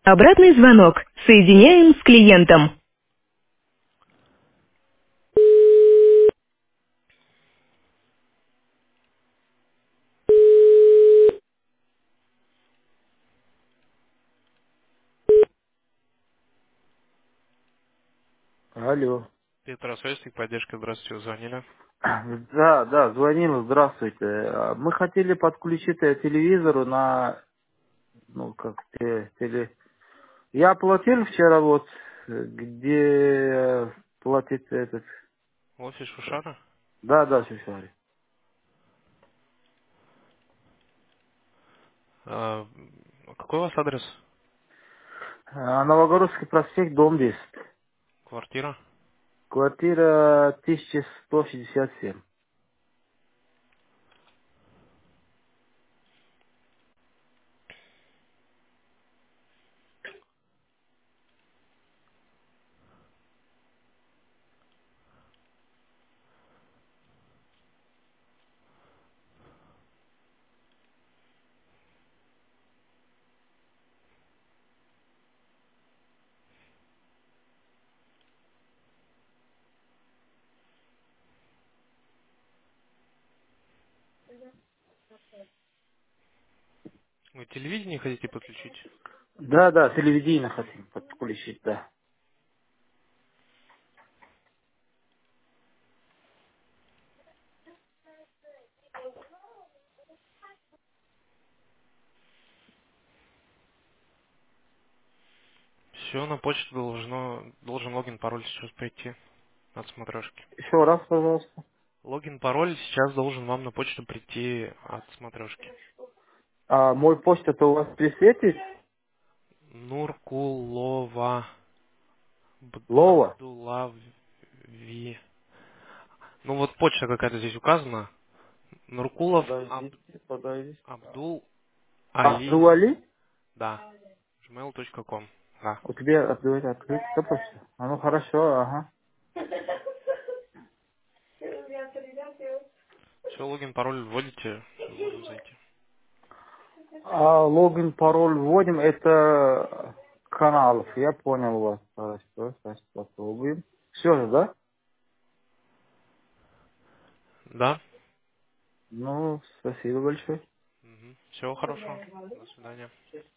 Обратный звонок. Соединяем с клиентом. Алло. Петросвязь, поддержка, здравствуйте, вы звонили. Да, да, звонил, здравствуйте. Мы хотели подключить телевизору на, ну, как Я оплатил вчера вот, где платить этот... Офис Шушара. Да, да, Шишари. А, какой у вас адрес? Новогородский проспект, дом 10. Квартира? Квартира 1167. Вы телевидение хотите подключить? Да, да, телевидение хотим подключить, да. Все, на почту должен логин, пароль сейчас прийти от смотрешки. Еще раз, пожалуйста. Логин, пароль сейчас должен вам на почту прийти от смотрешки. А мой почта-то у вас присветит? Нуркулова Лова? Абдулави. Ну вот почта какая-то здесь указана. Нуркулов Подождите, подождите. Абдул Али. Абдуали? Да. gmail.com. Да. У тебя Абдуали открыть? Что почта? А ну хорошо, ага. Все, логин, пароль вводите, можем зайти. А логин, пароль вводим, это каналов. Я понял вас. Хорошо, сейчас попробуем. Все же, да? Да? Ну, спасибо большое. Всего хорошего. До свидания.